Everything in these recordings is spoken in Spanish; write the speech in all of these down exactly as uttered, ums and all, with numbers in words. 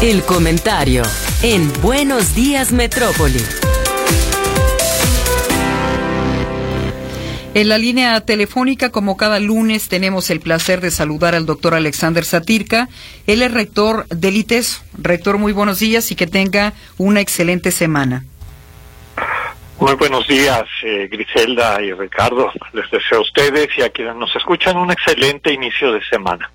El comentario en Buenos Días Metrópoli. En la línea telefónica, como cada lunes, tenemos el placer de saludar al doctor Alexander Satirka. Él es rector del ITESO. Rector, muy buenos días y que tenga una excelente semana. Muy buenos días, eh, Griselda y Ricardo. Les deseo a ustedes y a quienes nos escuchan un excelente inicio de semana.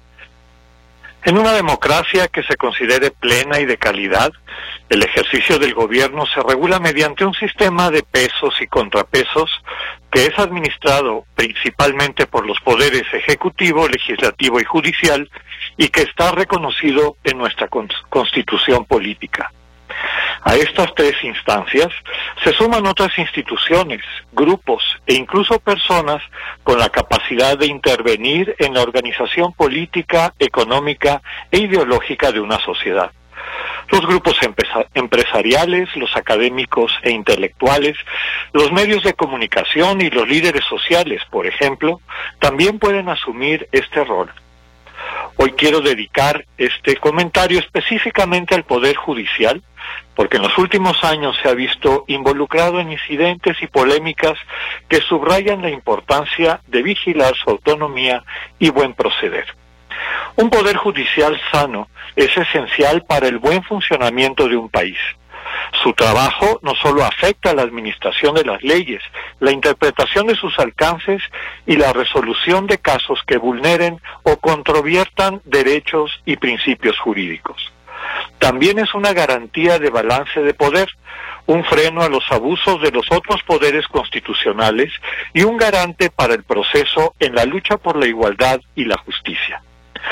En una democracia que se considere plena y de calidad, el ejercicio del gobierno se regula mediante un sistema de pesos y contrapesos que es administrado principalmente por los poderes ejecutivo, legislativo y judicial, y que está reconocido en nuestra Constitución política. A estas tres instancias se suman otras instituciones, grupos e incluso personas con la capacidad de intervenir en la organización política, económica e ideológica de una sociedad. Los grupos empresariales, los académicos e intelectuales, los medios de comunicación y los líderes sociales, por ejemplo, también pueden asumir este rol. Hoy quiero dedicar este comentario específicamente al Poder Judicial, porque en los últimos años se ha visto involucrado en incidentes y polémicas que subrayan la importancia de vigilar su autonomía y buen proceder. Un Poder Judicial sano es esencial para el buen funcionamiento de un país. Su trabajo no solo afecta a la administración de las leyes, la interpretación de sus alcances y la resolución de casos que vulneren o controviertan derechos y principios jurídicos. También es una garantía de balance de poder, un freno a los abusos de los otros poderes constitucionales y un garante para el proceso en la lucha por la igualdad y la justicia.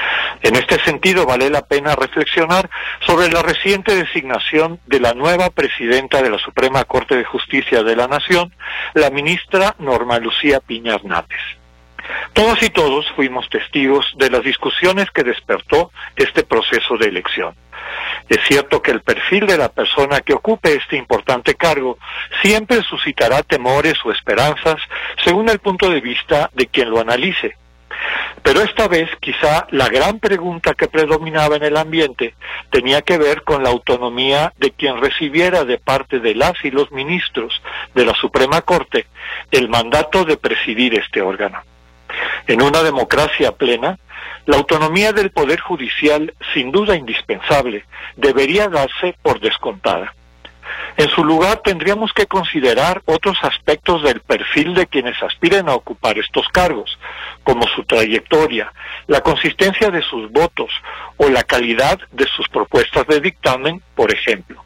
En este sentido, vale la pena reflexionar sobre la reciente designación de la nueva presidenta de la Suprema Corte de Justicia de la Nación, la ministra Norma Lucía Piña Hernández. Todas y todos fuimos testigos de las discusiones que despertó este proceso de elección. Es cierto que el perfil de la persona que ocupe este importante cargo siempre suscitará temores o esperanzas según el punto de vista de quien lo analice. Pero esta vez quizá la gran pregunta que predominaba en el ambiente tenía que ver con la autonomía de quien recibiera de parte de las y los ministros de la Suprema Corte el mandato de presidir este órgano. En una democracia plena, la autonomía del Poder Judicial, sin duda indispensable, debería darse por descontada. En su lugar tendríamos que considerar otros aspectos del perfil de quienes aspiren a ocupar estos cargos, como su trayectoria, la consistencia de sus votos o la calidad de sus propuestas de dictamen, por ejemplo.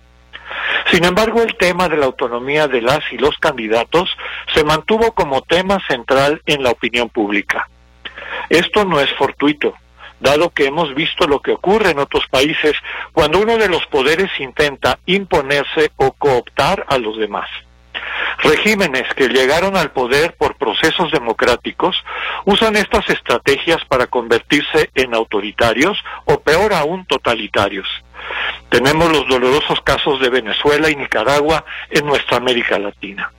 Sin embargo, el tema de la autonomía de las y los candidatos se mantuvo como tema central en la opinión pública. Esto no es fortuito, dado que hemos visto lo que ocurre en otros países cuando uno de los poderes intenta imponerse o cooptar a los demás. Regímenes que llegaron al poder por procesos democráticos usan estas estrategias para convertirse en autoritarios o peor aún totalitarios. Tenemos los dolorosos casos de Venezuela y Nicaragua en nuestra América Latina.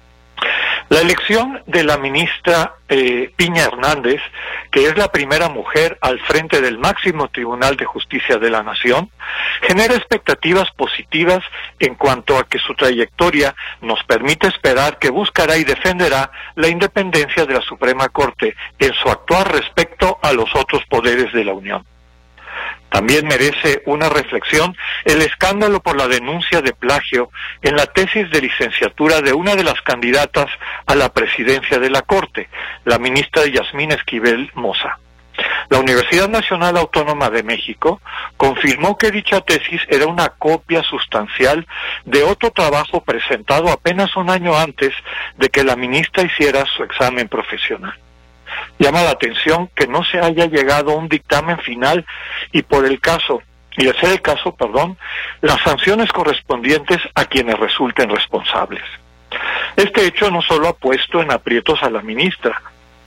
La elección de la ministra eh, Piña Hernández, que es la primera mujer al frente del máximo Tribunal de Justicia de la Nación, genera expectativas positivas en cuanto a que su trayectoria nos permite esperar que buscará y defenderá la independencia de la Suprema Corte en su actuar respecto a los otros poderes de la Unión. También merece una reflexión el escándalo por la denuncia de plagio en la tesis de licenciatura de una de las candidatas a la presidencia de la Corte, la ministra Yasmín Esquivel Moza. La Universidad Nacional Autónoma de México confirmó que dicha tesis era una copia sustancial de otro trabajo presentado apenas un año antes de que la ministra hiciera su examen profesional. Llama la atención que no se haya llegado a un dictamen final y por el caso, y de ser el caso, perdón, las sanciones correspondientes a quienes resulten responsables. Este hecho no solo ha puesto en aprietos a la ministra,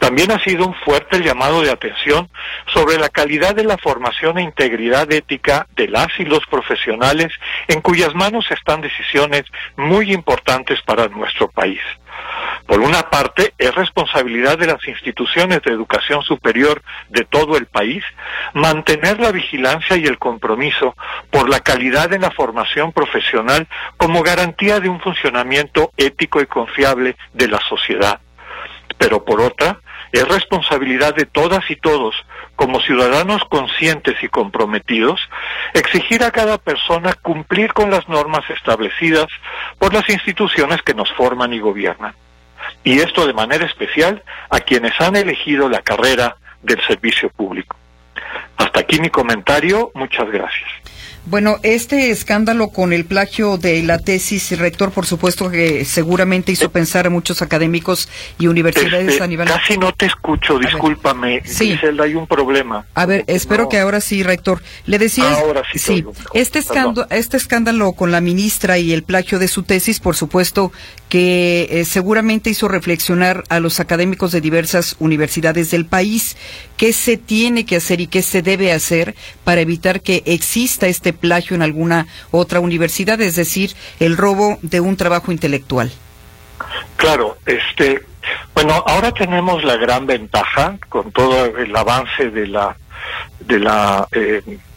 También ha sido un fuerte llamado de atención sobre la calidad de la formación e integridad ética de las y los profesionales en cuyas manos están decisiones muy importantes para nuestro país. Por una parte, es responsabilidad de las instituciones de educación superior de todo el país mantener la vigilancia y el compromiso por la calidad en la formación profesional como garantía de un funcionamiento ético y confiable de la sociedad. Pero por otra, es responsabilidad de todas y todos, como ciudadanos conscientes y comprometidos, exigir a cada persona cumplir con las normas establecidas por las instituciones que nos forman y gobiernan. Y esto de manera especial a quienes han elegido la carrera del servicio público. Hasta aquí mi comentario, muchas gracias. Bueno, este escándalo con el plagio de la tesis, rector, por supuesto que seguramente hizo pensar a muchos académicos y universidades este, a nivel... Casi no te escucho, discúlpame, sí. Griselda, hay un problema. A ver, espero no. que ahora sí, rector. Le decía... Ahora sí. Sí, este escándalo, este escándalo con la ministra y el plagio de su tesis, por supuesto que eh, seguramente hizo reflexionar a los académicos de diversas universidades del país. ¿Qué se tiene que hacer y qué se debe hacer para evitar que exista este plagio en alguna otra universidad, es decir, el robo de un trabajo intelectual? Claro, este, bueno, ahora tenemos la gran ventaja con todo el avance de la, de la, eh,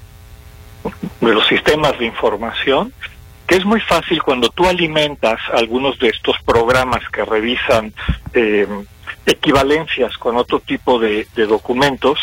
de los sistemas de información, que es muy fácil cuando tú alimentas algunos de estos programas que revisan eh, equivalencias con otro tipo de, de documentos,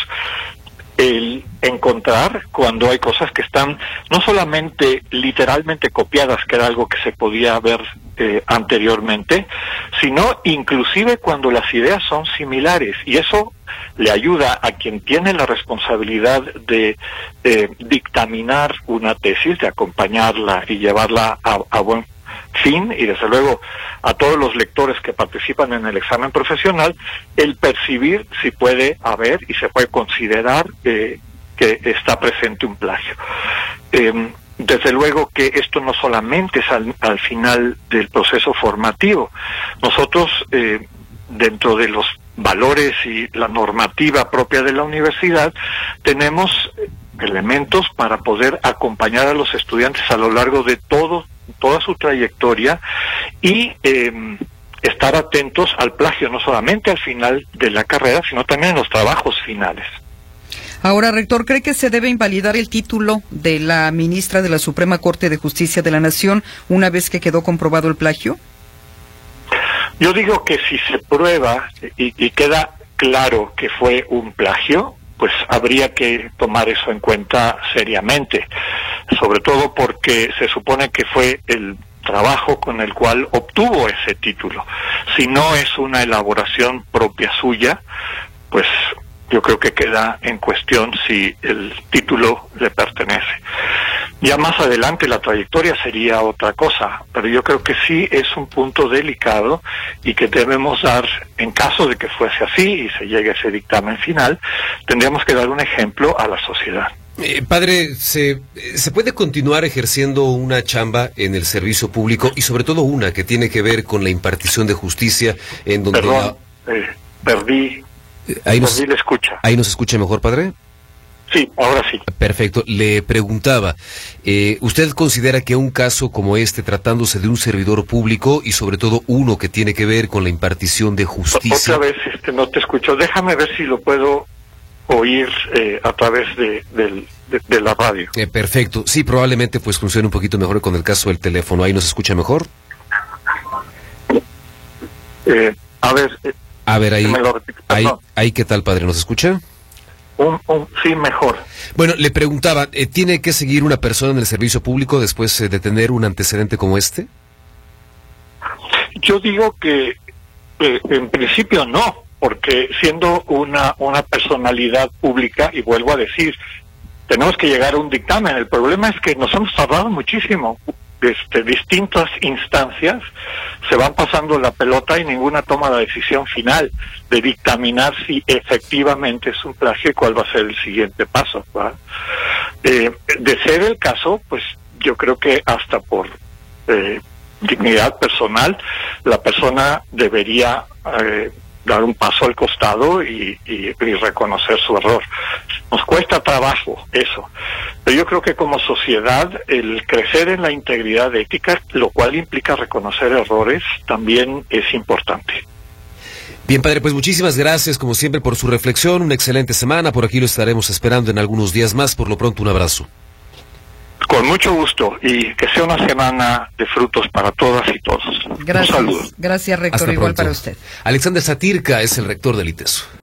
el encontrar cuando hay cosas que están no solamente literalmente copiadas, que era algo que se podía ver eh, anteriormente, sino inclusive cuando las ideas son similares, y eso le ayuda a quien tiene la responsabilidad de eh, dictaminar una tesis, de acompañarla y llevarla a, a buen fin, y desde luego a todos los lectores que participan en el examen profesional, el percibir si puede haber y se puede considerar eh, que está presente un plagio. Eh, desde luego que esto no solamente es al, al final del proceso formativo. Nosotros, eh, dentro de los valores y la normativa propia de la universidad, tenemos elementos para poder acompañar a los estudiantes a lo largo de todo toda su trayectoria y eh, estar atentos al plagio, no solamente al final de la carrera, sino también en los trabajos finales. Ahora, rector, ¿cree que se debe invalidar el título de la ministra de la Suprema Corte de Justicia de la Nación una vez que quedó comprobado el plagio? Yo digo que si se prueba y, y queda claro que fue un plagio, pues habría que tomar eso en cuenta seriamente, sobre todo porque se supone que fue el trabajo con el cual obtuvo ese título. Si no es una elaboración propia suya, pues yo creo que queda en cuestión si el título le pertenece. Ya más adelante la trayectoria sería otra cosa, pero yo creo que sí es un punto delicado y que debemos dar, en caso de que fuese así y se llegue a ese dictamen final, tendríamos que dar un ejemplo a la sociedad. Eh, padre, ¿se, ¿se puede continuar ejerciendo una chamba en el servicio público y sobre todo una que tiene que ver con la impartición de justicia en donde... Perdón, la... eh, perdí, eh, ahí nos, perdí la escucha. ¿Ahí nos escucha mejor, padre? Sí, ahora sí. Perfecto. Le preguntaba, eh, ¿usted considera que un caso como este, tratándose de un servidor público y sobre todo uno que tiene que ver con la impartición de justicia... Otra vez este, no te escucho. Déjame ver si lo puedo oír eh, a través de, de, de, de la radio. Eh, perfecto. Sí, probablemente pues funcione un poquito mejor con el caso del teléfono. ¿Ahí nos escucha mejor? Eh, a ver... Eh, a ver, ahí, ahí, ahí, ¿qué tal, padre? ¿Nos escucha? Un, un, sí, mejor. Bueno, le preguntaba, eh, ¿tiene que seguir una persona en el servicio público después eh, de tener un antecedente como este? Yo digo que eh, en principio no, porque siendo una, una personalidad pública, y vuelvo a decir, tenemos que llegar a un dictamen. El problema es que nos hemos tardado muchísimo. Desde distintas instancias se van pasando la pelota y ninguna toma la decisión final de dictaminar si efectivamente es un plagio y cuál va a ser el siguiente paso. Eh, de ser el caso, pues yo creo que hasta por eh, dignidad personal la persona debería eh, dar un paso al costado y, y, y reconocer su error. Nos cuesta trabajo eso, pero yo creo que como sociedad el crecer en la integridad ética, lo cual implica reconocer errores, también es importante. Bien, padre, pues muchísimas gracias como siempre por su reflexión, una excelente semana, por aquí lo estaremos esperando en algunos días más, por lo pronto un abrazo. Con mucho gusto y que sea una semana de frutos para todas y todos. Gracias. Un saludo. Gracias, rector. Hasta Igual pronto. para usted. Alexander Satirka es el rector del ITESO.